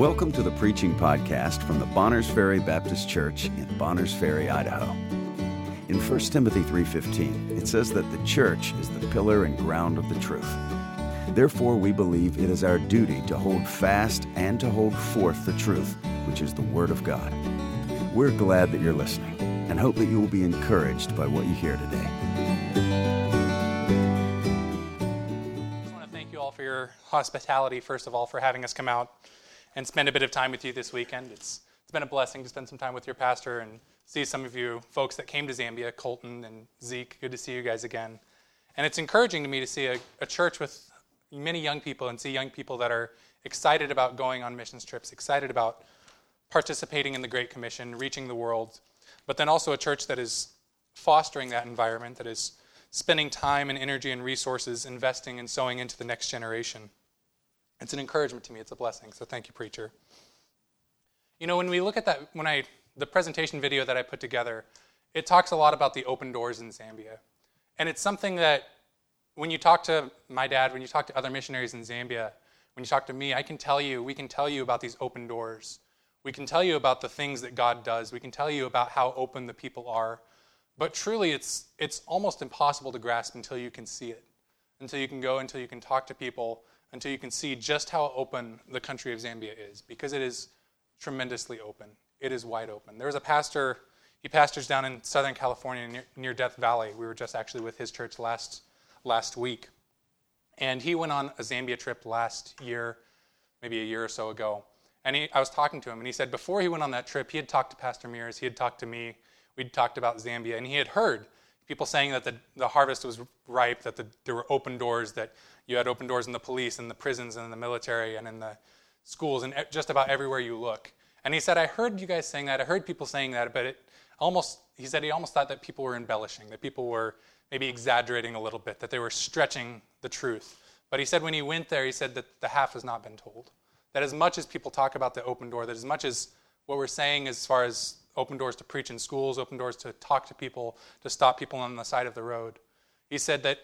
Welcome to the preaching podcast from the Bonners Ferry Baptist Church in Bonners Ferry, Idaho. In 1 Timothy 3:15, it says that the church is the pillar and ground of the truth. Therefore, we believe it is our duty to hold fast and to hold forth the truth, which is the Word of God. We're glad that you're listening and hope that you will be encouraged by what you hear today. I just want to thank you all for your hospitality, first of all, for having us come out and spend a bit of time with you this weekend. It's been a blessing to spend some time with your pastor and see some of you folks that came to Zambia, Colton and Zeke. Good to see you guys again. And it's encouraging to me to see a church with many young people and see young people that are excited about going on missions trips, excited about participating in the Great Commission, reaching the world, but then also a church that is fostering that environment, that is spending time and energy and resources investing and sowing into the next generation. It's an encouragement to me. It's a blessing. So thank you, preacher. You know, when we look at that, the presentation video that I put together, it talks a lot about the open doors in Zambia. And it's something that when you talk to my dad, when you talk to other missionaries in Zambia, when you talk to me, we can tell you about these open doors. We can tell you about the things that God does. We can tell you about how open the people are. But truly, it's almost impossible to grasp until you can see it, until you can go, until you can talk to people, until you can see just how open the country of Zambia is, because it is tremendously open. It is wide open. There was a pastor, he pastors down in Southern California near Death Valley. We were just actually with his church last week. And he went on a Zambia trip last year, maybe a year or so ago. And I was talking to him, and he said before he went on that trip, he had talked to Pastor Mears, he had talked to me, we'd talked about Zambia, and he had heard people saying that the harvest was ripe, that there were open doors, that you had open doors in the police, in the prisons, and in the military, and in the schools, and just about everywhere you look. And he said, I heard you guys saying that, I heard people saying that, but he said he almost thought that people were embellishing, that people were maybe exaggerating a little bit, that they were stretching the truth. But he said when he went there, he said that the half has not been told. That as much as people talk about the open door, that as much as what we're saying as far as open doors to preach in schools, open doors to talk to people, to stop people on the side of the road, he said that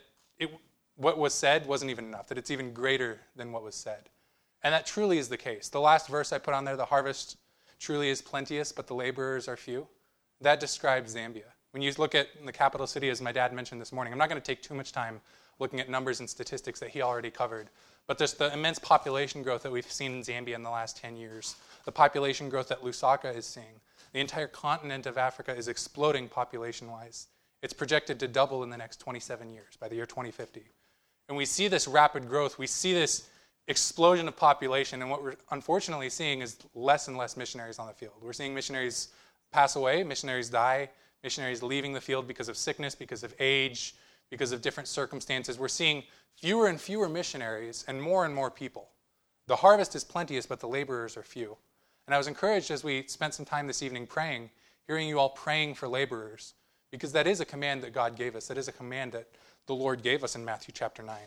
what was said wasn't even enough, that it's even greater than what was said. And that truly is the case. The last verse I put on there, the harvest truly is plenteous, but the laborers are few. That describes Zambia. When you look at the capital city, as my dad mentioned this morning, I'm not going to take too much time looking at numbers and statistics that he already covered, but there's the immense population growth that we've seen in Zambia in the last 10 years, the population growth that Lusaka is seeing. The entire continent of Africa is exploding population-wise. It's projected to double in the next 27 years, by the year 2050. And we see this rapid growth, we see this explosion of population, and what we're unfortunately seeing is less and less missionaries on the field. We're seeing missionaries pass away, missionaries die, missionaries leaving the field because of sickness, because of age, because of different circumstances. We're seeing fewer and fewer missionaries and more people. The harvest is plenteous, but the laborers are few. And I was encouraged as we spent some time this evening praying, hearing you all praying for laborers, because that is a command that God gave us. That is a command that the Lord gave us in Matthew chapter 9.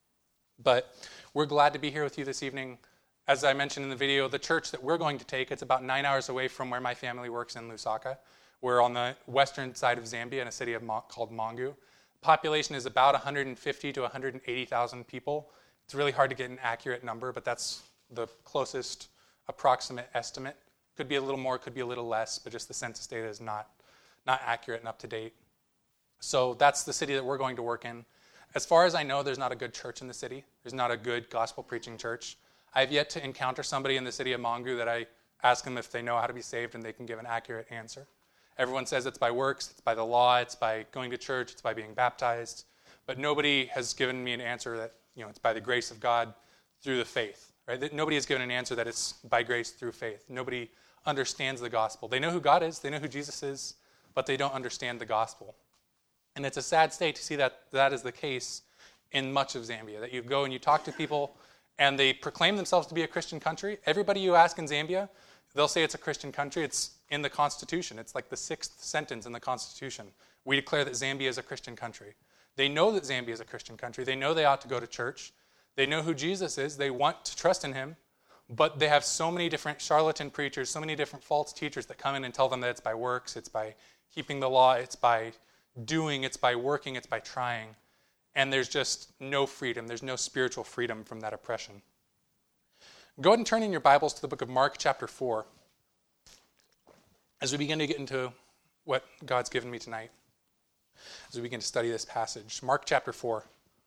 But we're glad to be here with you this evening. As I mentioned in the video, the church that we're going to take, it's about 9 hours away from where my family works in Lusaka. We're on the western side of Zambia in a city called Mangu. Population is about 150 to 180,000 people. It's really hard to get an accurate number, but that's the closest approximate estimate. Could be a little more, could be a little less, but just the census data is not accurate and up to date. So that's the city that we're going to work in. As far as I know, there's not a good church in the city. There's not a good gospel preaching church. I've yet to encounter somebody in the city of Mangu that I ask them if they know how to be saved and they can give an accurate answer. Everyone says it's by works, it's by the law, it's by going to church, it's by being baptized. But nobody has given me an answer that, it's by the grace of God through the faith. Right? Nobody has given an answer that it's by grace through faith. Nobody understands the gospel. They know who God is, they know who Jesus is, but they don't understand the gospel. And it's a sad state to see that is the case in much of Zambia, that you go and you talk to people and they proclaim themselves to be a Christian country. Everybody you ask in Zambia, they'll say it's a Christian country. It's in the Constitution. It's like the 6th sentence in the Constitution. We declare that Zambia is a Christian country. They know that Zambia is a Christian country. They know they ought to go to church. They know who Jesus is. They want to trust in him. But they have so many different charlatan preachers, so many different false teachers that come in and tell them that it's by works, it's by keeping the law, it's by doing, it's by working, it's by trying. And there's just no freedom. There's no spiritual freedom from that oppression. Go ahead and turn in your Bibles to the book of Mark chapter 4 as we begin to get into what God's given me tonight, as we begin to study this passage. Mark chapter 4.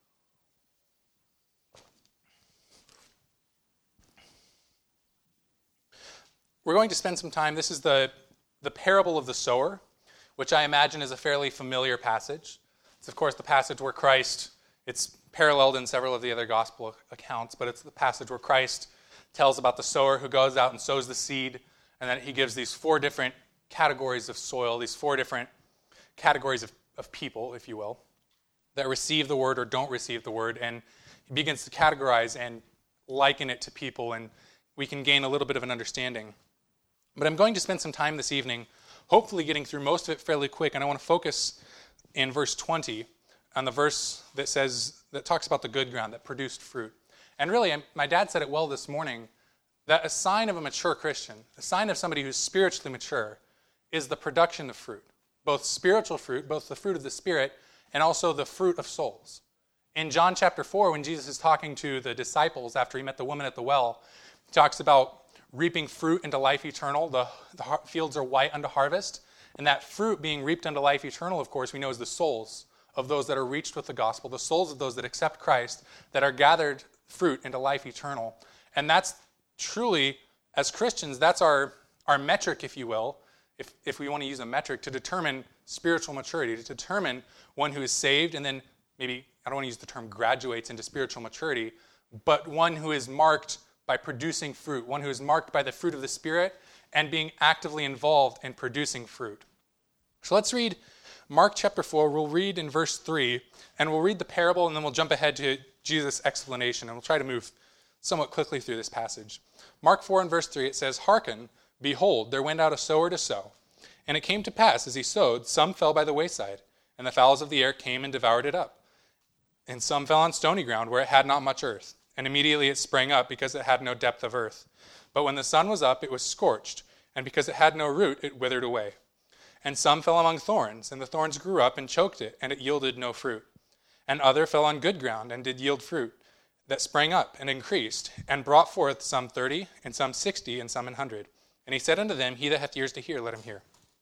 We're going to spend some time. This is the parable of the sower, which I imagine is a fairly familiar passage. It's, of course, the passage where Christ, it's paralleled in several of the other gospel accounts, but it's the passage where Christ tells about the sower who goes out and sows the seed, and then he gives these four different categories of soil, these four different categories of people, if you will, that receive the word or don't receive the word, and he begins to categorize and liken it to people, and we can gain a little bit of an understanding. But I'm going to spend some time this evening, hopefully getting through most of it fairly quick, and I want to focus in verse 20 on the verse that talks about the good ground that produced fruit. And really, my dad said it well this morning, that a sign of a mature Christian, a sign of somebody who's spiritually mature, is the production of fruit, both spiritual fruit, both the fruit of the Spirit, and also the fruit of souls. In John chapter 4, when Jesus is talking to the disciples after he met the woman at the well, he talks about reaping fruit into life eternal. The fields are white unto harvest. And that fruit being reaped unto life eternal, of course, we know is the souls of those that are reached with the gospel, the souls of those that accept Christ, that are gathered fruit into life eternal. And that's truly, as Christians, that's our metric, if you will, if we want to use a metric, to determine spiritual maturity, to determine one who is saved and then maybe, I don't want to use the term graduates into spiritual maturity, but one who is marked by producing fruit, one who is marked by the fruit of the Spirit and being actively involved in producing fruit. So let's read Mark chapter 4. We'll read in verse 3, and we'll read the parable, and then we'll jump ahead to Jesus' explanation, and we'll try to move somewhat quickly through this passage. Mark 4 and verse 3, it says, "Hearken, behold, there went out a sower to sow. And it came to pass, as he sowed, some fell by the wayside, and the fowls of the air came and devoured it up. And some fell on stony ground, where it had not much earth. And immediately it sprang up, because it had no depth of earth. But when the sun was up, it was scorched, and because it had no root, it withered away. And some fell among thorns, and the thorns grew up and choked it, and it yielded no fruit. And other fell on good ground, and did yield fruit, that sprang up and increased, and brought forth some 30, and some 60, and some 100. And he said unto them, He that hath ears to hear, let him hear."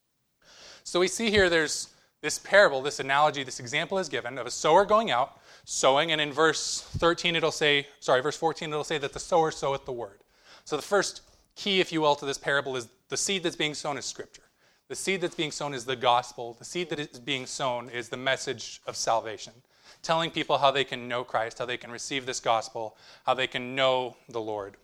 So we see here there's this parable, this analogy, this example is given of a sower going out, sowing, and in verse 14 it'll say that the sower soweth the word. So the first key, if you will, to this parable is the seed that's being sown is Scripture. The seed that's being sown is the gospel. The seed that is being sown is the message of salvation, telling people how they can know Christ, how they can receive this gospel, how they can know the Lord.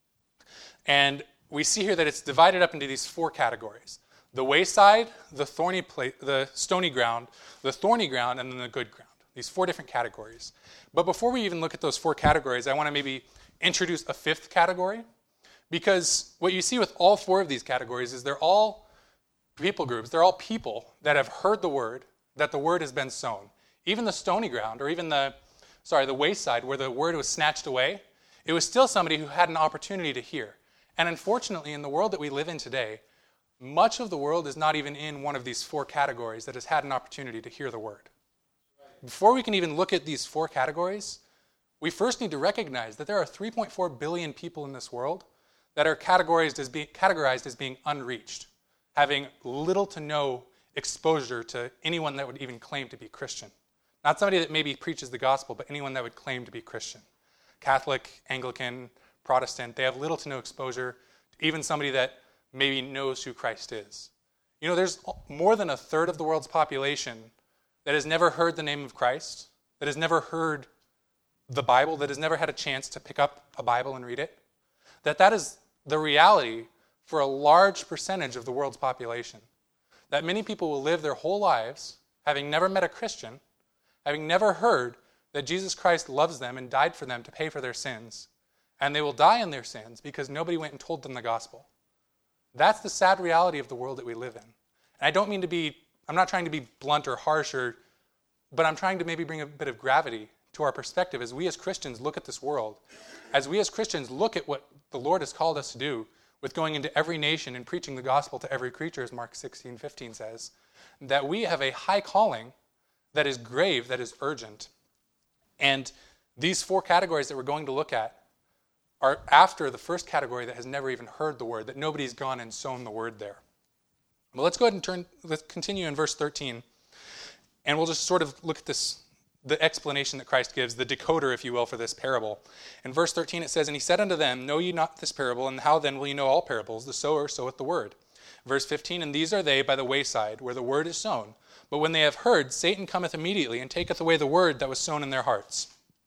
And we see here that it's divided up into these four categories: the wayside, the stony ground, the thorny ground, and then the good ground. These four different categories. But before we even look at those four categories, I want to maybe introduce a fifth category, because what you see with all four of these categories is they're all people groups. They're all people that have heard the word, that the word has been sown. Even the stony ground, or even the wayside where the word was snatched away, it was still somebody who had an opportunity to hear. And unfortunately, in the world that we live in today, much of the world is not even in one of these four categories that has had an opportunity to hear the word. Before we can even look at these four categories, we first need to recognize that there are 3.4 billion people in this world that are categorized as being unreached, having little to no exposure to anyone that would even claim to be Christian. Not somebody that maybe preaches the gospel, but anyone that would claim to be Christian. Catholic, Anglican, Protestant, they have little to no exposure to even somebody that maybe knows who Christ is. You know, there's more than a third of the world's population that has never heard the name of Christ, that has never heard the Bible, that has never had a chance to pick up a Bible and read it. That is the reality for a large percentage of the world's population. That many people will live their whole lives having never met a Christian, having never heard that Jesus Christ loves them and died for them to pay for their sins, and they will die in their sins because nobody went and told them the gospel. That's the sad reality of the world that we live in. And I'm not trying to be blunt or harsh, but I'm trying to maybe bring a bit of gravity to our perspective as we as Christians look at this world, as we as Christians look at what the Lord has called us to do with going into every nation and preaching the gospel to every creature, as Mark 16:15 says, that we have a high calling that is grave, that is urgent. And these four categories that we're going to look at are after the first category that has never even heard the word, that nobody's gone and sown the word there. Well, let's go ahead and let's continue in verse 13, and we'll just sort of look at this, the explanation that Christ gives, the decoder, if you will, for this parable. In verse 13 it says, "And he said unto them, Know ye not this parable, and how then will ye know all parables? The sower soweth the word." Verse 15, "And these are they by the wayside, where the word is sown. But when they have heard, Satan cometh immediately, and taketh away the word that was sown in their hearts."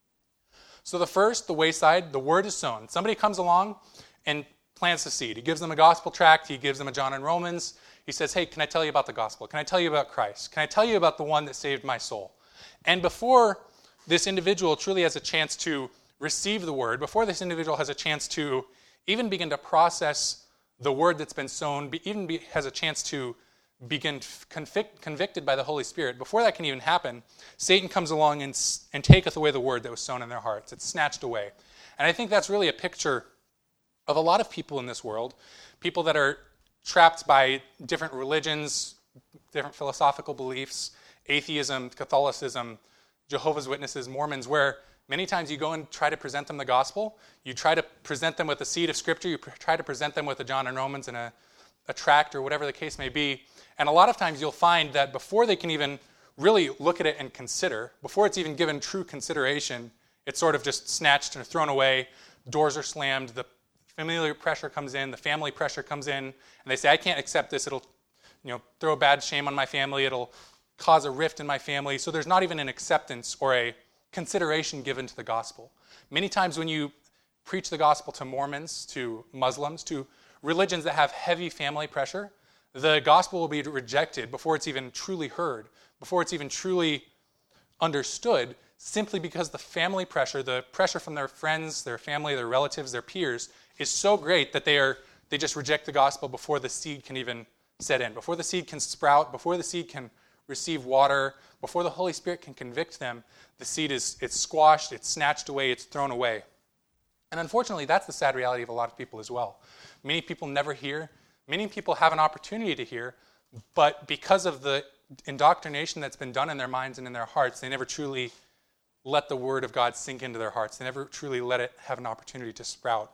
So the first, the wayside, the word is sown. Somebody comes along and plants a seed. He gives them a gospel tract. He gives them a John and Romans. He says, "Hey, can I tell you about the gospel? Can I tell you about Christ? Can I tell you about the one that saved my soul?" And before this individual truly has a chance to receive the word, before this individual has a chance to even begin to process the word that's been sown, has a chance to begin convicted by the Holy Spirit, before that can even happen, Satan comes along and taketh away the word that was sown in their hearts. It's snatched away. And I think that's really a picture of a lot of people in this world, people that are trapped by different religions, different philosophical beliefs, atheism, Catholicism, Jehovah's Witnesses, Mormons, where many times you go and try to present them the gospel, you try to present them with a seed of Scripture, you try to present them with a John and Romans and a tract or whatever the case may be, and a lot of times you'll find that before they can even really look at it and consider, before it's even given true consideration, it's sort of just snatched and thrown away, doors are slammed, the familiar pressure comes in, the family pressure comes in, and they say, "I can't accept this, it'll throw a bad shame on my family, it'll cause a rift in my family." So there's not even an acceptance or a consideration given to the gospel. Many times when you preach the gospel to Mormons, to Muslims, to religions that have heavy family pressure, the gospel will be rejected before it's even truly heard, before it's even truly understood, simply because the family pressure, the pressure from their friends, their family, their relatives, their peers, is so great that they just reject the gospel before the seed can even set in, before the seed can sprout, before the seed can receive water, before the Holy Spirit can convict them. The seed it's squashed, it's snatched away, it's thrown away. And unfortunately, that's the sad reality of a lot of people as well. Many people never hear. Many people have an opportunity to hear, but because of the indoctrination that's been done in their minds and in their hearts, they never truly let the word of God sink into their hearts. They never truly let it have an opportunity to sprout.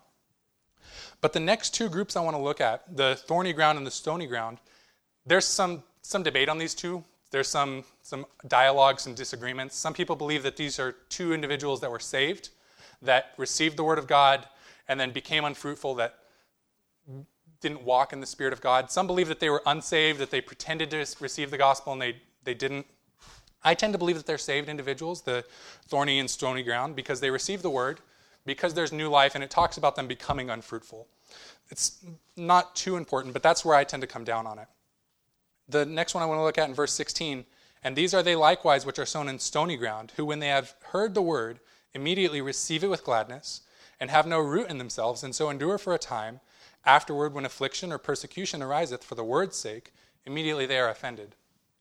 But the next two groups I want to look at, the thorny ground and the stony ground, there's some debate on these two. There's some dialogue, some disagreements. Some people believe that these are two individuals that were saved, that received the word of God, and then became unfruitful, that didn't walk in the Spirit of God. Some believe that they were unsaved, that they pretended to receive the gospel and they didn't. I tend to believe that they're saved individuals, the thorny and stony ground, because they received the word, because there's new life, and it talks about them becoming unfruitful. It's not too important, but that's where I tend to come down on it. The next one I want to look at in verse 16, "And these are they likewise which are sown in stony ground, who when they have heard the word, immediately receive it with gladness, and have no root in themselves, and so endure for a time. Afterward, when affliction or persecution ariseth for the word's sake, immediately they are offended."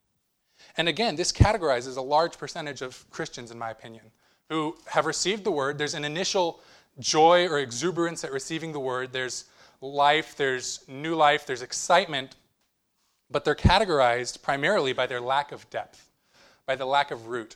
And again, this categorizes a large percentage of Christians, in my opinion, who have received the word. There's an initial joy or exuberance at receiving the word. There's life, there's new life, there's excitement, but they're categorized primarily by their lack of depth, by the lack of root.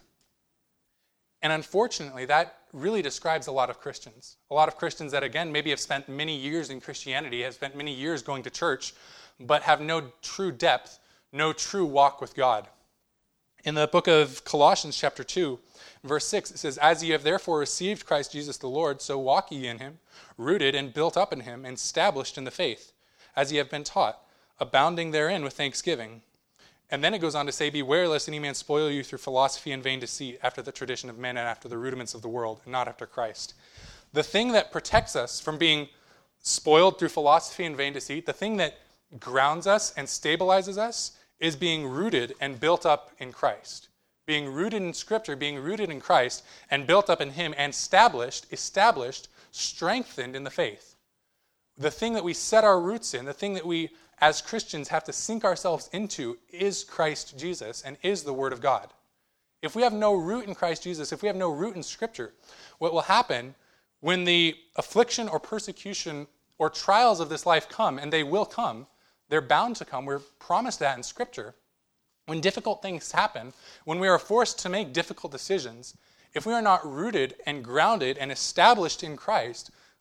And unfortunately, that really describes a lot of Christians. A lot of Christians that, again, maybe have spent many years in Christianity, have spent many years going to church, but have no true depth, no true walk with God. In the book of Colossians chapter 2, verse 6, it says, "As ye have therefore received Christ Jesus the Lord, so walk ye in him, rooted and built up in him, and established in the faith, as ye have been taught, abounding therein with thanksgiving." And then it goes on to say, "Beware lest any man spoil you through philosophy and vain deceit, after the tradition of men and after the rudiments of the world, and not after Christ." The thing that protects us from being spoiled through philosophy and vain deceit, the thing that grounds us and stabilizes us, is being rooted and built up in Christ. Being rooted in Scripture, being rooted in Christ, and built up in him, and established, strengthened in the faith. The thing that we set our roots in, the thing that we as Christians have to sink ourselves into, is Christ Jesus and is the Word of God. If we have no root in Christ Jesus, if we have no root in Scripture, what will happen when the affliction or persecution or trials of this life come, and they will come, they're bound to come, we're promised that in Scripture. When difficult things happen, when we are forced to make difficult decisions, if we are not rooted and grounded and established in Christ,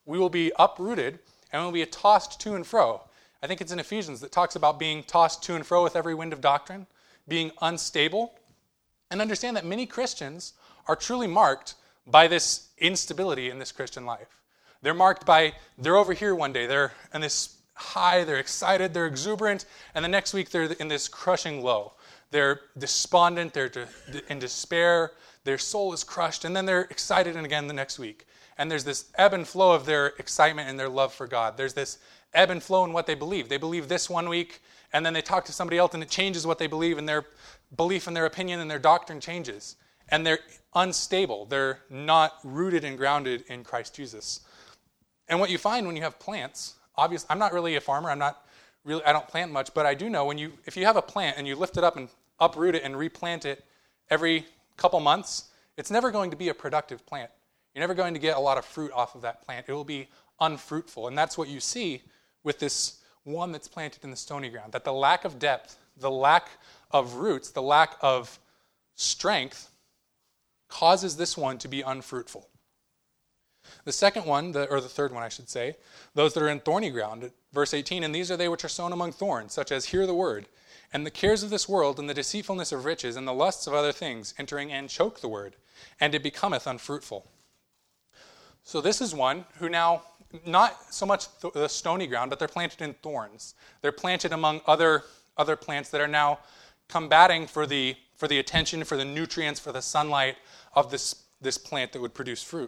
we will be uprooted and we'll be tossed to and fro. I think it's in Ephesians that talks about being tossed to and fro with every wind of doctrine, being unstable. And understand that many Christians are truly marked by this instability in this Christian life. They're marked by, they're over here one day, they're in this high, they're excited, they're exuberant, and the next week they're in this crushing low. They're despondent, they're in despair, their soul is crushed, and then they're excited and again the next week. And there's this ebb and flow of their excitement and their love for God. There's this ebb and flow in what they believe. They believe this one week, and then they talk to somebody else, and it changes what they believe, and their belief and their opinion and their doctrine changes. And they're unstable. They're not rooted and grounded in Christ Jesus. And what you find when you have plants, obviously, I'm not really a farmer. I don't plant much, but I do know if you have a plant and you lift it up and uproot it and replant it every couple months, it's never going to be a productive plant. You're never going to get a lot of fruit off of that plant. It will be unfruitful. And that's what you see with this one that's planted in the stony ground, that the lack of depth, the lack of roots, the lack of strength causes this one to be unfruitful. The second one, or the third one I should say, those that are in thorny ground, verse 18, and these are they which are sown among thorns, such as hear the word, and the cares of this world and the deceitfulness of riches and the lusts of other things entering and choke the word, and it becometh unfruitful. So this is one who now, not so much the stony ground, but they're planted in thorns. They're planted among other plants that are now combating for the attention, for the nutrients, for the sunlight of this plant that would produce fruit.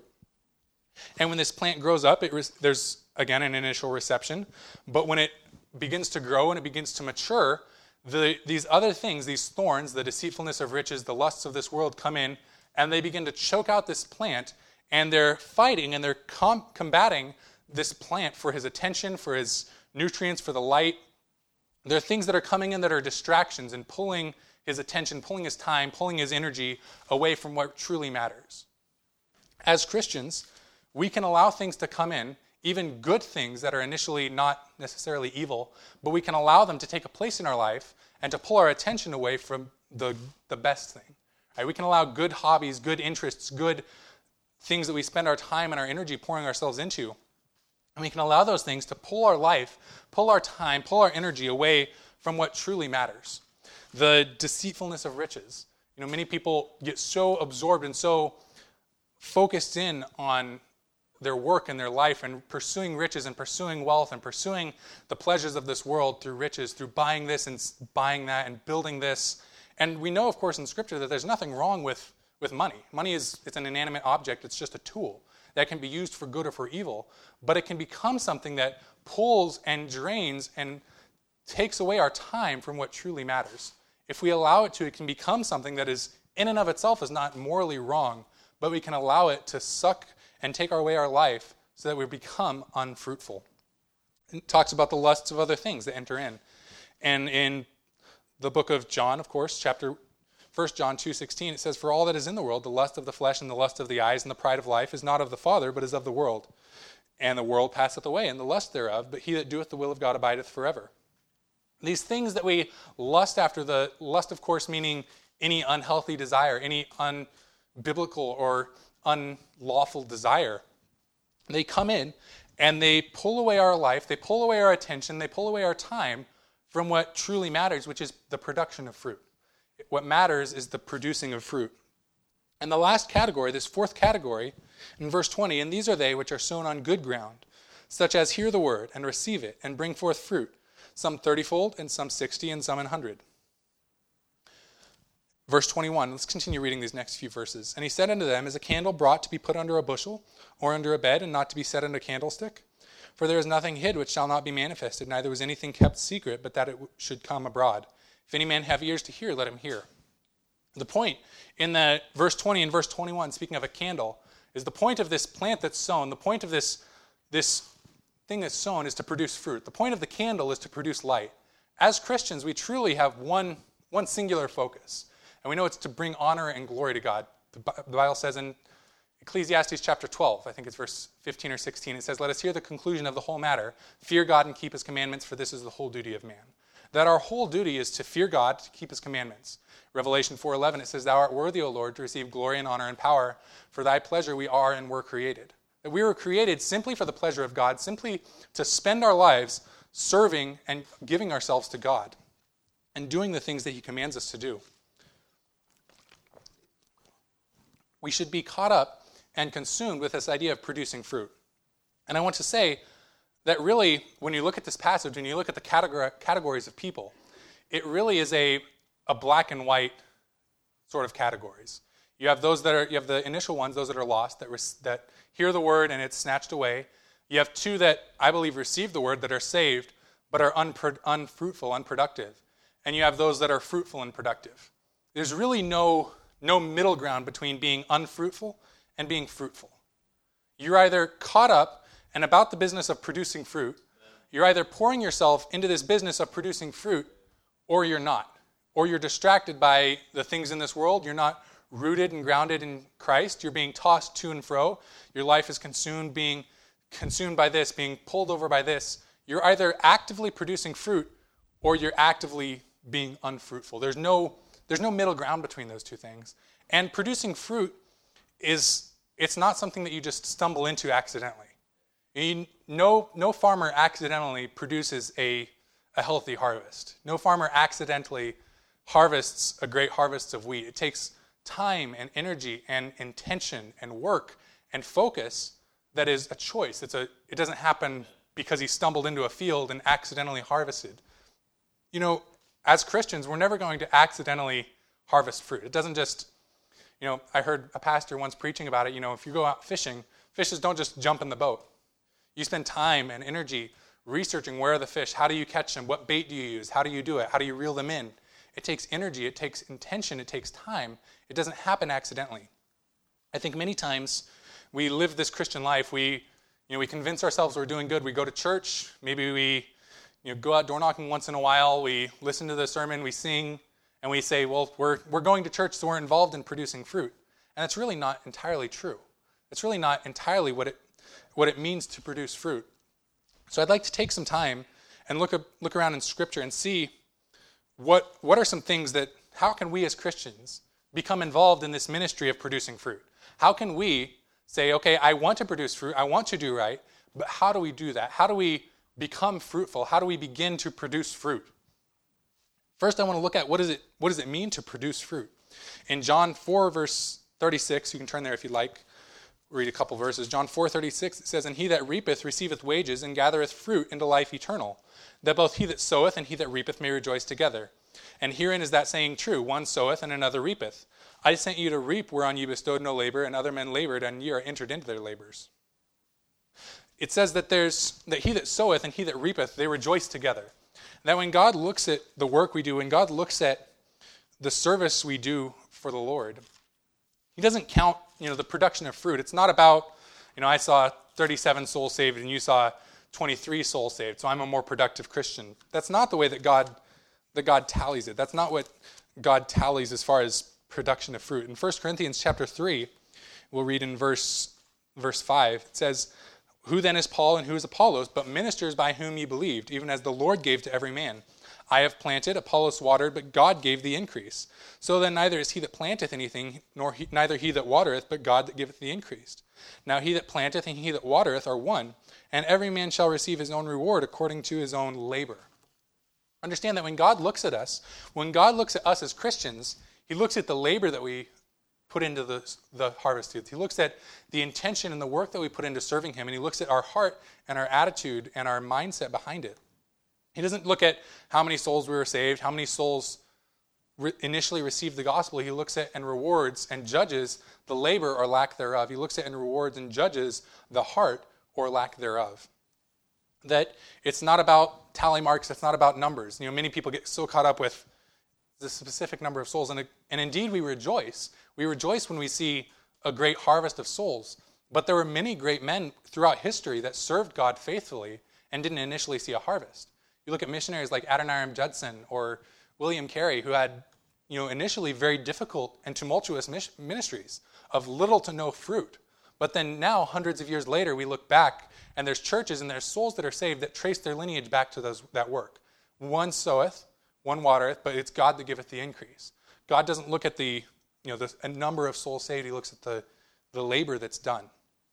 And when this plant grows up, there's, again, an initial reception. But when it begins to grow and it begins to mature, these other things, these thorns, the deceitfulness of riches, the lusts of this world come in, and they begin to choke out this plant, and they're fighting and they're combating this plant for his attention, for his nutrients, for the light. There are things that are coming in that are distractions and pulling his attention, pulling his time, pulling his energy away from what truly matters. As Christians, we can allow things to come in, even good things that are initially not necessarily evil, but we can allow them to take a place in our life and to pull our attention away from the best thing. Right? We can allow good hobbies, good interests, good things that we spend our time and our energy pouring ourselves into. And we can allow those things to pull our life, pull our time, pull our energy away from what truly matters. The deceitfulness of riches. Many people get so absorbed and so focused in on their work and their life and pursuing riches and pursuing wealth and pursuing the pleasures of this world through riches, through buying this and buying that and building this. And we know, of course, in Scripture that there's nothing wrong with money. Money it's an inanimate object. It's just a tool that can be used for good or for evil. But it can become something that pulls and drains and takes away our time from what truly matters. If we allow it to, it can become something that is, in and of itself, is not morally wrong, but we can allow it to suck and take away our life so that we become unfruitful. It talks about the lusts of other things that enter in. And in the book of John, of course, 1 John 2:16, it says, for all that is in the world, the lust of the flesh and the lust of the eyes and the pride of life is not of the Father, but is of the world. And the world passeth away, and the lust thereof, but he that doeth the will of God abideth forever. These things that we lust after, the lust, of course, meaning any unhealthy desire, any unbiblical or unlawful desire, they come in and they pull away our life, they pull away our attention, they pull away our time from what truly matters, which is the production of fruit. What matters is the producing of fruit. And the last category, this fourth category, in verse 20, and these are they which are sown on good ground, such as hear the word and receive it and bring forth fruit, some 30-fold and some 60 and some 100. Verse 21, let's continue reading these next few verses. And he said unto them, is a candle brought to be put under a bushel, or under a bed, and not to be set under a candlestick? For there is nothing hid which shall not be manifested, neither was anything kept secret, but that it should come abroad. If any man have ears to hear, let him hear. The point in the verse 20 and verse 21, speaking of a candle, is the point of this plant that's sown, the point of this thing that's sown is to produce fruit. The point of the candle is to produce light. As Christians, we truly have one singular focus. And we know it's to bring honor and glory to God. The Bible says in Ecclesiastes chapter 12, I think it's verse 15 or 16, it says, let us hear the conclusion of the whole matter. Fear God and keep his commandments, for this is the whole duty of man. That our whole duty is to fear God, to keep his commandments. Revelation 4:11, it says, thou art worthy, O Lord, to receive glory and honor and power. For thy pleasure we are and were created. That we were created simply for the pleasure of God, simply to spend our lives serving and giving ourselves to God and doing the things that he commands us to do. We should be caught up and consumed with this idea of producing fruit. And I want to say that really, when you look at this passage, when you look at the categories of people, it really is a black and white sort of categories. You have you have the initial ones, those that are lost, that hear the word and it's snatched away. You have two that I believe receive the word, that are saved, but are unfruitful, unproductive. And you have those that are fruitful and productive. There's really no middle ground between being unfruitful and being fruitful. You're either caught up and about the business of producing fruit, you're either pouring yourself into this business of producing fruit, or you're not. Or you're distracted by the things in this world. You're not rooted and grounded in Christ. You're being tossed to and fro. Your life is being consumed by this, being pulled over by this. You're either actively producing fruit, or you're actively being unfruitful. There's no middle ground between those two things. And producing fruit it's not something that you just stumble into accidentally. No farmer accidentally produces a healthy harvest. No farmer accidentally harvests a great harvest of wheat. It takes time and energy and intention and work and focus that is a choice. It doesn't happen because he stumbled into a field and accidentally harvested. As Christians, we're never going to accidentally harvest fruit. It doesn't just, I heard a pastor once preaching about it, if you go out fishing, fishes don't just jump in the boat. You spend time and energy researching where are the fish, how do you catch them, what bait do you use, how do you do it, how do you reel them in. It takes energy, it takes intention, it takes time. It doesn't happen accidentally. I think many times we live this Christian life, we convince ourselves we're doing good. We go to church, maybe we go out door knocking once in a while, we listen to the sermon, we sing, and we say, well, we're going to church, so we're involved in producing fruit. And that's really not entirely true. It's really not entirely what it means to produce fruit. So I'd like to take some time and look around in Scripture and see what are some things how can we as Christians become involved in this ministry of producing fruit? How can we say, okay, I want to produce fruit, I want to do right, but how do we do that? How do we become fruitful? How do we begin to produce fruit? First, I want to look at what does it mean to produce fruit? In John 4, verse 36, you can turn there if you'd like, read a couple verses. John 4:36, it says, "And he that reapeth receiveth wages, and gathereth fruit into life eternal, that both he that soweth and he that reapeth may rejoice together. And herein is that saying true, one soweth and another reapeth. I sent you to reap whereon ye bestowed no labor, and other men labored, and ye are entered into their labors." It says that he that soweth and he that reapeth, they rejoice together. That when God looks at the work we do, when God looks at the service we do for the Lord, he doesn't count, the production of fruit. It's not about, I saw 37 souls saved and you saw 23 souls saved, so I'm a more productive Christian. That's not the way that God tallies it. That's not what God tallies as far as production of fruit. In 1 Corinthians chapter 3, we'll read in verse 5, it says, "Who then is Paul and who is Apollos, but ministers by whom ye believed, even as the Lord gave to every man? I have planted, Apollos watered, but God gave the increase. So then neither is he that planteth anything, neither he that watereth, but God that giveth the increase. Now he that planteth and he that watereth are one, and every man shall receive his own reward according to his own labor." Understand that when God looks at us as Christians, he looks at the labor that we put into the harvest field. He looks at the intention and the work that we put into serving him, and he looks at our heart and our attitude and our mindset behind it. He doesn't look at how many souls we were saved, how many souls initially received the gospel. He looks at and rewards and judges the labor or lack thereof. He looks at and rewards and judges the heart or lack thereof. That it's not about tally marks, it's not about numbers. Many people get so caught up with the specific number of souls, and indeed we rejoice. We rejoice when we see a great harvest of souls. But there were many great men throughout history that served God faithfully and didn't initially see a harvest. You look at missionaries like Adoniram Judson or William Carey, who had initially very difficult and tumultuous ministries of little to no fruit. But then now, hundreds of years later, we look back and there's churches and there's souls that are saved that trace their lineage back to that work. One soweth, one watereth, but it's God that giveth the increase. God doesn't look at a number of souls saved. He looks at the labor that's done.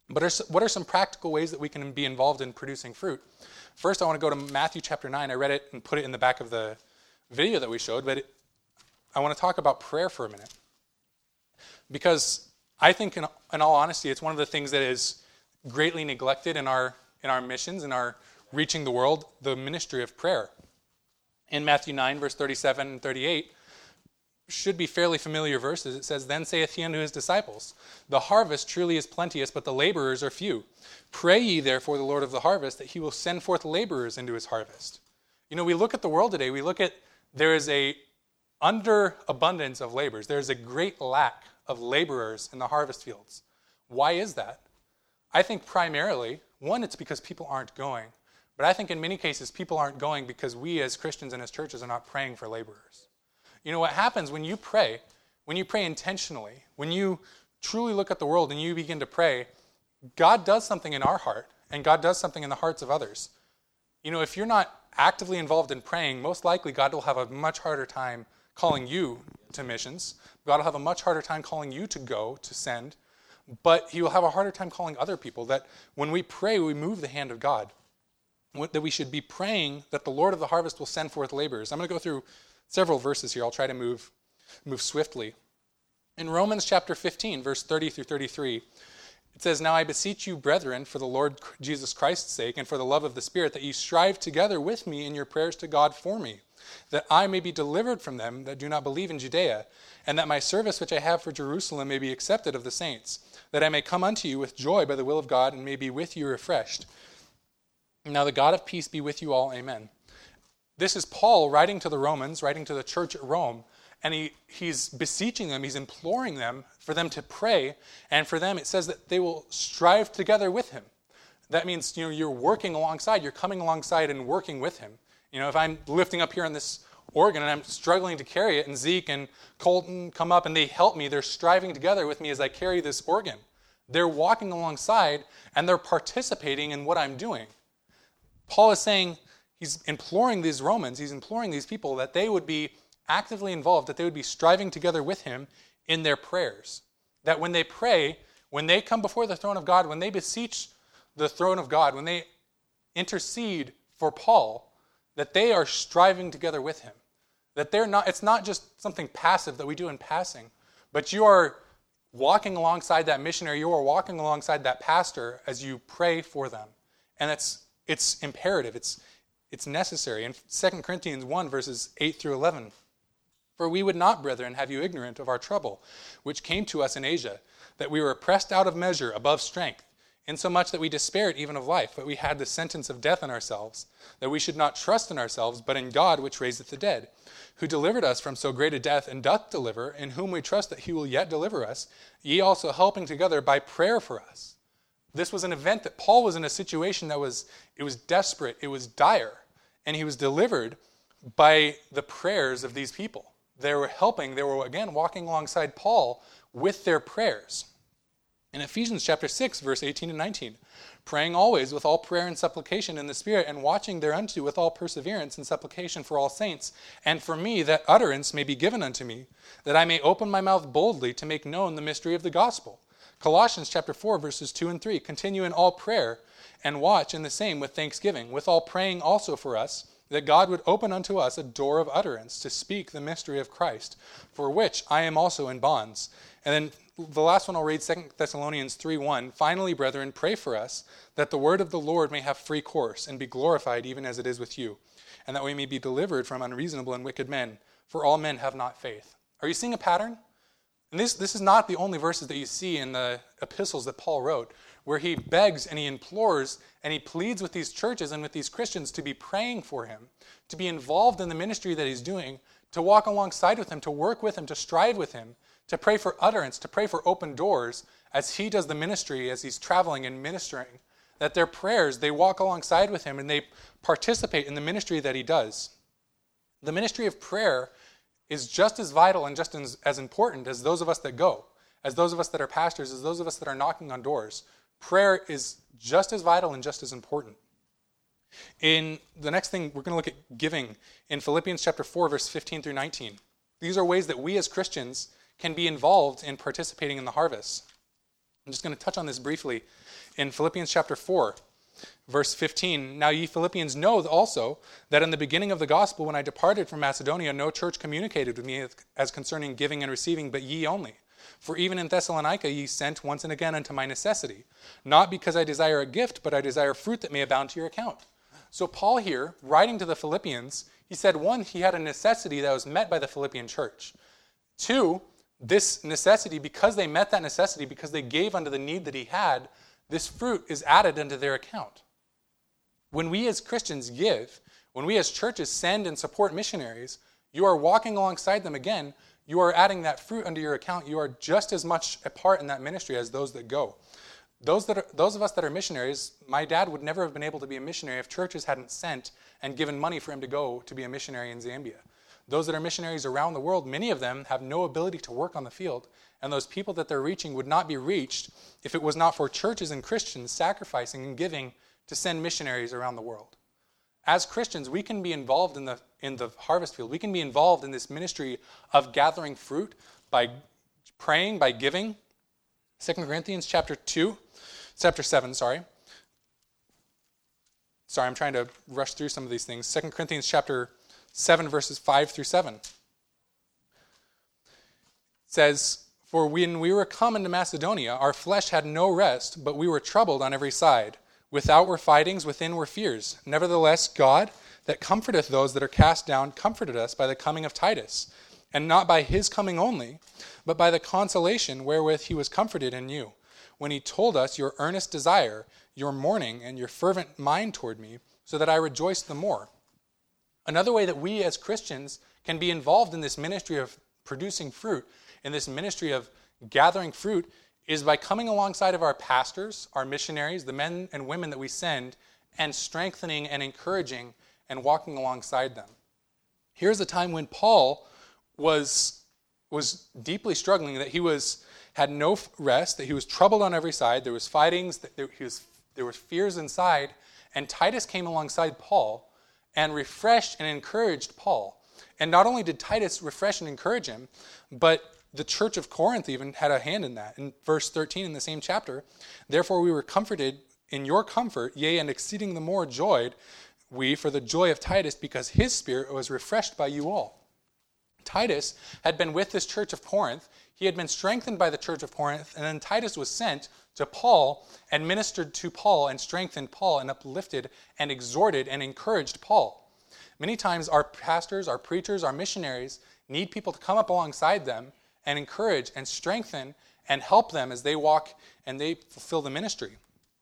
But what are some practical ways that we can be involved in producing fruit? First, I want to go to Matthew chapter 9. I read it and put it in the back of the video that we showed, but I want to talk about prayer for a minute. Because I think, in all honesty, it's one of the things that is greatly neglected in our missions, in our reaching the world, the ministry of prayer. In Matthew 9, verse 37 and 38, should be fairly familiar verses. It says, "Then saith he unto his disciples, The harvest truly is plenteous, but the laborers are few. Pray ye therefore the Lord of the harvest, that he will send forth laborers into his harvest." You know, we look at the world today, we look at, there is a underabundance of laborers. There is a great lack of laborers in the harvest fields. Why is that? I think primarily, one, it's because people aren't going. But I think in many cases, people aren't going because we as Christians and as churches are not praying for laborers. You know, what happens when you pray intentionally, when you truly look at the world and you begin to pray, God does something in our heart, and God does something in the hearts of others. You know, if you're not actively involved in praying, most likely God will have a much harder time calling you to missions. God will have a much harder time calling you to go, to send. But he will have a harder time calling other people. That when we pray, we move the hand of God. That we should be praying that the Lord of the harvest will send forth laborers. I'm going to go through several verses here. I'll try to move swiftly. In Romans chapter 15, verse 30 through 33, it says, "Now I beseech you, brethren, for the Lord Jesus Christ's sake, and for the love of the Spirit, that ye strive together with me in your prayers to God for me, that I may be delivered from them that do not believe in Judea, and that my service which I have for Jerusalem may be accepted of the saints, that I may come unto you with joy by the will of God, and may be with you refreshed. Now the God of peace be with you all. Amen." This is Paul writing to the Romans, writing to the church at Rome, and he's beseeching them, he's imploring them for them to pray, and for them it says that they will strive together with him. That means, you know, you're working alongside, you're coming alongside and working with him. You know, if I'm lifting up here on this organ and I'm struggling to carry it, and Zeke and Colton come up and they help me, they're striving together with me as I carry this organ. They're walking alongside and they're participating in what I'm doing. Paul is saying, he's imploring these Romans, he's imploring these people that they would be actively involved, that they would be striving together with him in their prayers. That when they pray, when they come before the throne of God, when they beseech the throne of God, when they intercede for Paul, that they are striving together with him. That it's not just something passive that we do in passing, but you are walking alongside that missionary, you are walking alongside that pastor as you pray for them. And it's imperative, it's necessary. In 2 Corinthians 1, verses 8 through 11, "For we would not, brethren, have you ignorant of our trouble, which came to us in Asia, that we were pressed out of measure above strength, insomuch that we despaired even of life, but we had the sentence of death on ourselves, that we should not trust in ourselves, but in God which raiseth the dead, who delivered us from so great a death, and doth deliver, in whom we trust that he will yet deliver us, ye also helping together by prayer for us." This was an event that Paul was in a situation that was desperate, it was dire, and he was delivered by the prayers of these people. They were helping, they were again walking alongside Paul with their prayers. In Ephesians chapter 6, verse 18 and 19, "Praying always with all prayer and supplication in the Spirit, and watching thereunto with all perseverance and supplication for all saints, and for me, that utterance may be given unto me, that I may open my mouth boldly to make known the mystery of the gospel." Colossians chapter 4, verses 2 and 3, "Continue in all prayer, and watch in the same with thanksgiving, with all praying also for us, that God would open unto us a door of utterance to speak the mystery of Christ, for which I am also in bonds." And then the last one I'll read, 2 Thessalonians 3:1, "Finally, brethren, pray for us, that the word of the Lord may have free course, and be glorified even as it is with you, and that we may be delivered from unreasonable and wicked men, for all men have not faith." Are you seeing a pattern? And this is not the only verses that you see in the epistles that Paul wrote, where he begs and he implores and he pleads with these churches and with these Christians to be praying for him, to be involved in the ministry that he's doing, to walk alongside with him, to work with him, to strive with him, to pray for utterance, to pray for open doors as he does the ministry, as he's traveling and ministering. That their prayers, they walk alongside with him and they participate in the ministry that he does. The ministry of prayer is just as vital and just as important as those of us that go, as those of us that are pastors, as those of us that are knocking on doors. Prayer is just as vital and just as important. In the next thing, we're going to look at giving in Philippians chapter 4, verse 15 through 19. These are ways that we as Christians can be involved in participating in the harvest. I'm just going to touch on this briefly. In Philippians chapter 4, verse 15, "Now ye Philippians know also that in the beginning of the gospel, when I departed from Macedonia, no church communicated with me as concerning giving and receiving, but ye only. For even in Thessalonica ye sent once and again unto my necessity, not because I desire a gift, but I desire fruit that may abound to your account." So Paul here, writing to the Philippians, he said, one, he had a necessity that was met by the Philippian church. Two, this necessity, because they met that necessity, because they gave unto the need that he had, this fruit is added unto their account. When we as Christians give, when we as churches send and support missionaries, you are walking alongside them again. You are adding that fruit unto your account. You are just as much a part in that ministry as those that go. Those of us that are missionaries, my dad would never have been able to be a missionary if churches hadn't sent and given money for him to go to be a missionary in Zambia. Those that are missionaries around the world, many of them have no ability to work on the field, and those people that they're reaching would not be reached if it was not for churches and Christians sacrificing and giving to send missionaries around the world. As Christians, we can be involved in the harvest field. We can be involved in this ministry of gathering fruit by praying, by giving. 2 Corinthians chapter 7. Sorry, I'm trying to rush through some of these things. 2 Corinthians chapter 7, verses 5 through 7. Says, "For when we were come into Macedonia, our flesh had no rest, but we were troubled on every side. Without were fightings, within were fears. Nevertheless, God, that comforteth those that are cast down, comforted us by the coming of Titus, and not by his coming only, but by the consolation wherewith he was comforted in you, when he told us your earnest desire, your mourning, and your fervent mind toward me, so that I rejoiced the more." Another way that we as Christians can be involved in this ministry of producing fruit, in this ministry of gathering fruit, is by coming alongside of our pastors, our missionaries, the men and women that we send, and strengthening and encouraging and walking alongside them. Here's a time when Paul was deeply struggling, that he had no rest, that he was troubled on every side, there was fightings, there were fears inside, and Titus came alongside Paul and refreshed and encouraged Paul. And not only did Titus refresh and encourage him, but the church of Corinth even had a hand in that. In verse 13 in the same chapter, "Therefore we were comforted in your comfort, yea, and exceeding the more joyed we for the joy of Titus, because his spirit was refreshed by you all." Titus had been with this church of Corinth. He had been strengthened by the church of Corinth, and then Titus was sent to Paul and ministered to Paul and strengthened Paul and uplifted and exhorted and encouraged Paul. Many times our pastors, our preachers, our missionaries need people to come up alongside them and encourage and strengthen and help them as they walk and they fulfill the ministry.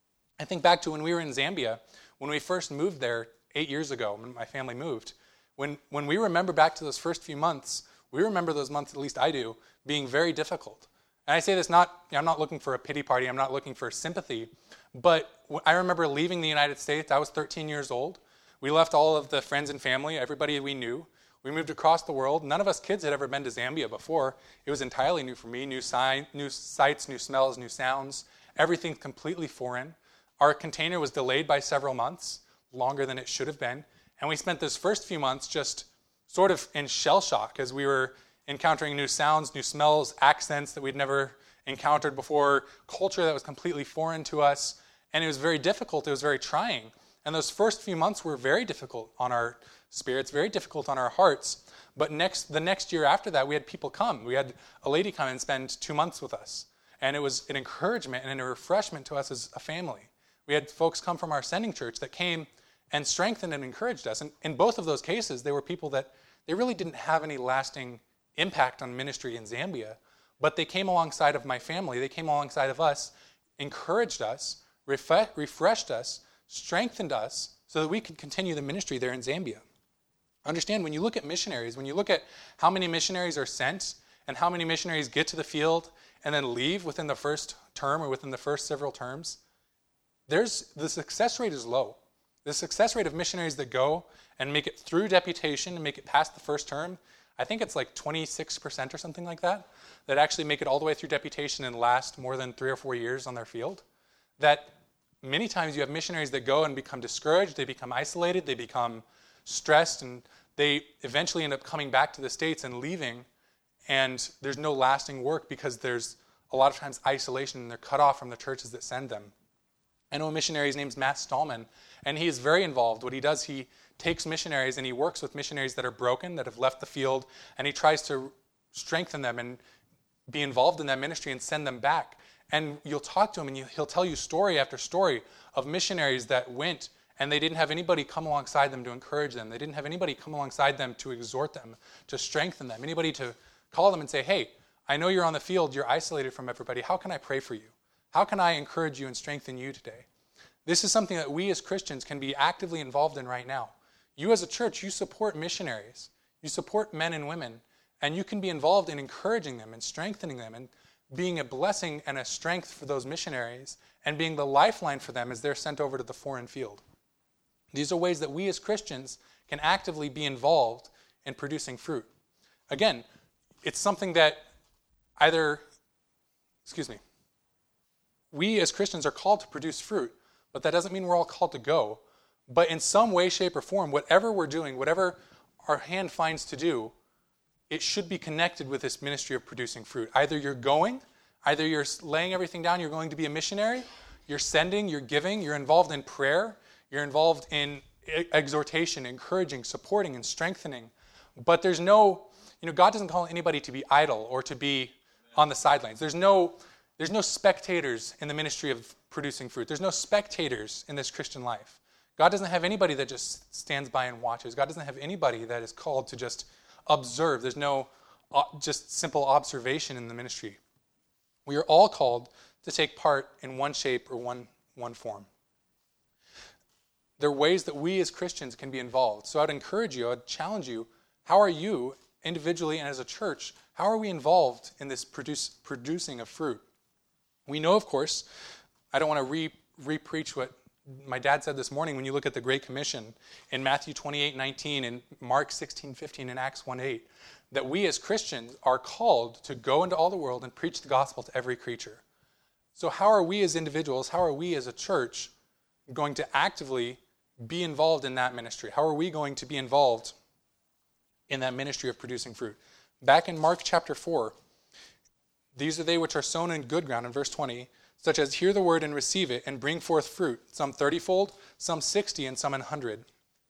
I think back to when we were in Zambia, when we first moved there 8 years ago, when my family moved. When we remember back to those first few months, we remember those months, at least I do, being very difficult. And I say this I'm not looking for a pity party, I'm not looking for sympathy, but I remember leaving the United States. I was 13 years old. We left all of the friends and family, everybody we knew. We moved across the world. None of us kids had ever been to Zambia before. It was entirely new for me, new sights, new smells, new sounds, everything completely foreign. Our container was delayed by several months, longer than it should have been. And we spent those first few months just sort of in shell shock as we were encountering new sounds, new smells, accents that we'd never encountered before, culture that was completely foreign to us. And it was very difficult. It was very trying. And those first few months were very difficult on our spirits, very difficult on our hearts. But the next year after that, we had people come. We had a lady come and spend 2 months with us. And it was an encouragement and a refreshment to us as a family. We had folks come from our sending church that came and strengthened and encouraged us. And in both of those cases, they were people that they really didn't have any lasting impact on ministry in Zambia, but they came alongside of my family. They came alongside of us, encouraged us, refreshed us, strengthened us so that we could continue the ministry there in Zambia. Understand, when you look at missionaries, when you look at how many missionaries are sent and how many missionaries get to the field and then leave within the first term or within the first several terms, the success rate is low. The success rate of missionaries that go and make it through deputation and make it past the first term, I think it's like 26% or something like that actually make it all the way through deputation and last more than 3 or 4 years on their field. That many times you have missionaries that go and become discouraged, they become isolated, they become stressed, and they eventually end up coming back to the States and leaving, and there's no lasting work because there's a lot of times isolation, and they're cut off from the churches that send them. I know a missionary, his name's Matt Stallman, and he is very involved. What he does, he takes missionaries and he works with missionaries that are broken, that have left the field, and he tries to strengthen them and be involved in that ministry and send them back. And you'll talk to him and he'll tell you story after story of missionaries that went and they didn't have anybody come alongside them to encourage them. They didn't have anybody come alongside them to exhort them, to strengthen them, anybody to call them and say, hey, I know you're on the field, you're isolated from everybody. How can I pray for you? How can I encourage you and strengthen you today? This is something that we as Christians can be actively involved in right now. You as a church, you support missionaries. You support men and women, and you can be involved in encouraging them and strengthening them and being a blessing and a strength for those missionaries and being the lifeline for them as they're sent over to the foreign field. These are ways that we as Christians can actively be involved in producing fruit. Again, it's something that we as Christians are called to produce fruit, but that doesn't mean we're all called to go. But in some way, shape, or form, whatever we're doing, whatever our hand finds to do, it should be connected with this ministry of producing fruit. Either you're going, either you're laying everything down, you're going to be a missionary, you're sending, you're giving, you're involved in prayer, you're involved in exhortation, encouraging, supporting, and strengthening. But there's no, God doesn't call anybody to be idle or to be on the sidelines. There's no spectators in the ministry of producing fruit. There's no spectators in this Christian life. God doesn't have anybody that just stands by and watches. God doesn't have anybody that is called to just observe. There's no just simple observation in the ministry. We are all called to take part in one shape or one form. There are ways that we as Christians can be involved. So I'd encourage you, I'd challenge you, how are you individually and as a church, how are we involved in this producing of fruit? We know, of course, I don't want to re-preach what my dad said this morning when you look at the Great Commission in Matthew 28:19 and Mark 16:15 and Acts 1:8, that we as Christians are called to go into all the world and preach the gospel to every creature. So how are we as individuals, how are we as a church going to actively be involved in that ministry? How are we going to be involved in that ministry of producing fruit? Back in Mark chapter 4, these are they which are sown in good ground, in verse 20, such as hear the word and receive it and bring forth fruit, some 30-fold, some 60, and some 100.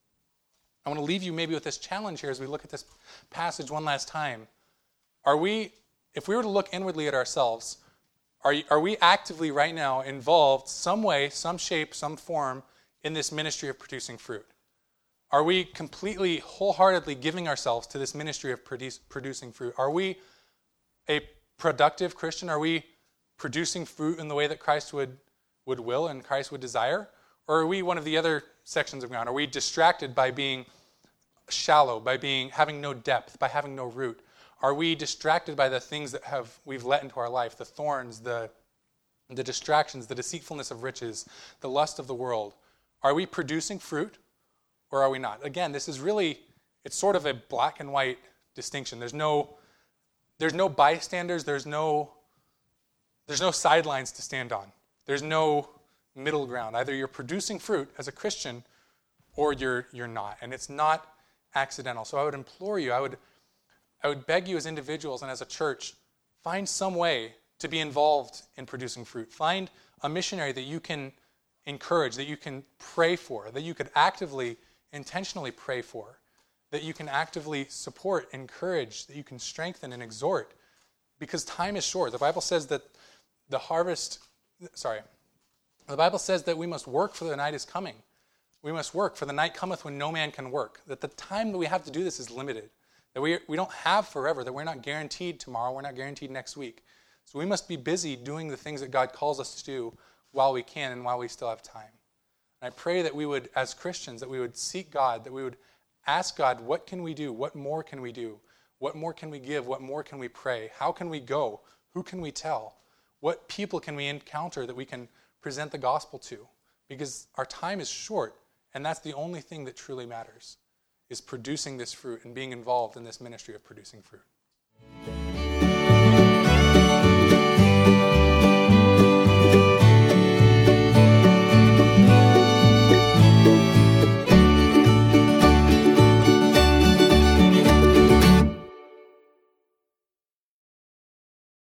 I want to leave you maybe with this challenge here as we look at this passage one last time. If we were to look inwardly at ourselves, are we actively right now involved some way, some shape, some form in this ministry of producing fruit? Are we completely, wholeheartedly giving ourselves to this ministry of producing fruit? Are we a productive Christian? Are we producing fruit in the way that Christ would will and Christ would desire? Or are we one of the other sections of ground? Are we distracted by being shallow, by having no depth, by having no root? Are we distracted by the things that we've let into our life, the thorns, the distractions, the deceitfulness of riches, the lust of the world? Are we producing fruit or are we not? Again, this is really, it's sort of a black and white distinction. There's no bystanders, there's no sidelines to stand on. There's no middle ground. Either you're producing fruit as a Christian or you're not. And it's not accidental. So I would implore you, I would beg you as individuals and as a church, find some way to be involved in producing fruit. Find a missionary that you can encourage, that you can pray for, that you could actively, intentionally pray for, that you can actively support, encourage, that you can strengthen and exhort. Because time is short. The Bible says that the Bible says that we must work for the night is coming. We must work, for the night cometh when no man can work. That the time that we have to do this is limited. That we don't have forever, that we're not guaranteed tomorrow, we're not guaranteed next week. So we must be busy doing the things that God calls us to do while we can and while we still have time. And I pray that we would, as Christians, that we would seek God, that we would ask God, what can we do? What more can we do? What more can we give? What more can we pray? How can we go? Who can we tell? What people can we encounter that we can present the gospel to? Because our time is short, and that's the only thing that truly matters, is producing this fruit and being involved in this ministry of producing fruit.